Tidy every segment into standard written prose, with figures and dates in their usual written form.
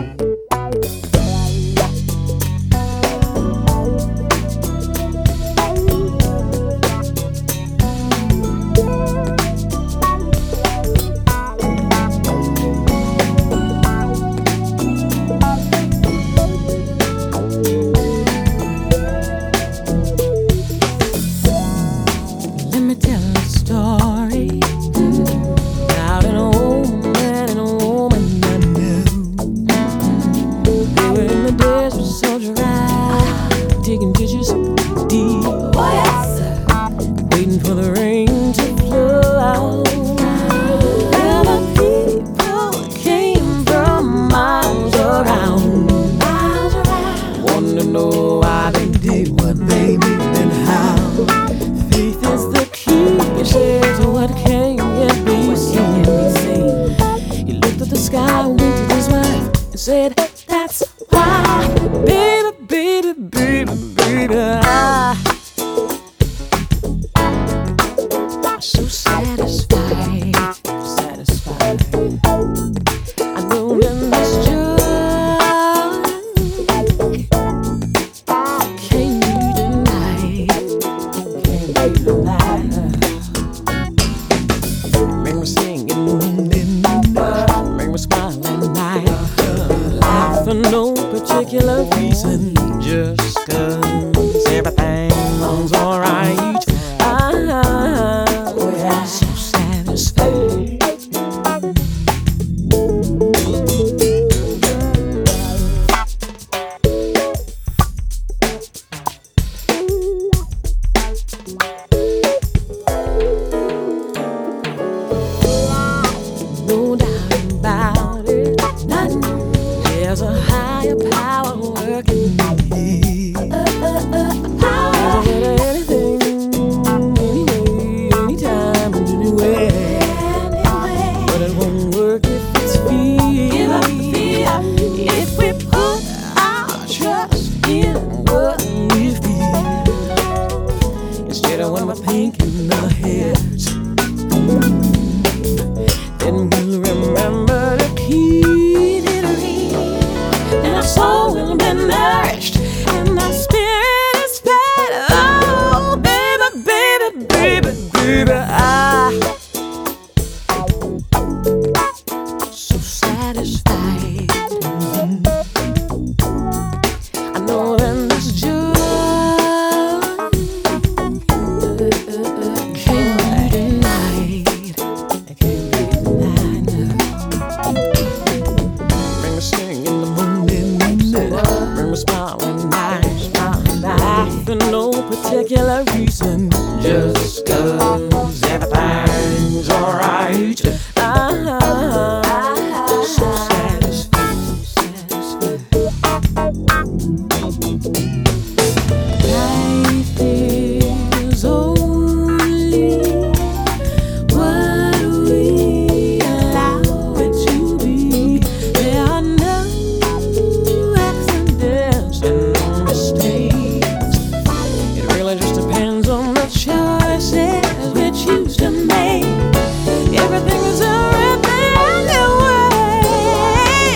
Said that's why, baby, baby, baby, baby, I'm so satisfied, satisfied. I know that this joy can't be denied, can't be denied. Make me sing in the morning, make me smile at night. For no particular reason, just 'cause everything's alright. I'm so satisfied. No doubt about it, none. There's a higher power working in me. Power. Anything, anyway, anytime, and anywhere. But it won't work if it's fear. Give up the fear. If we put our trust in what we feel, instead of when we're thinking ahead, then we'll remember to keep it real. And our soul will be nourished, and our spirit is fed. Oh, baby, baby, baby, baby, I'm so satisfied. I know that this joy can't be denied. It can't be denied. Bring me sing in the morning, bring me smile at night, for no particular reason, just 'cause everything's alright. I'm so satisfied, satisfied. Life is only what we allow it to be. There are no accidents and no mistakes. It really just depends on the choices we choose to make. Everything is everything anyway.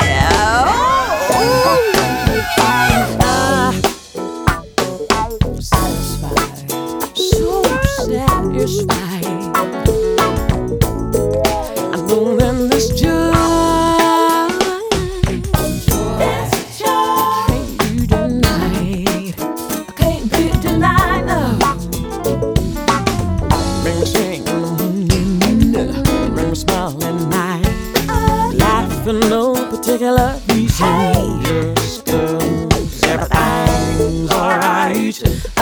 Satisfied, so satisfied. I know that this joy can't be denied. Can't be denied, no. Bring me sing in the morning, bring me smile at night. Life for no particular reason, just 'cause everything's alright.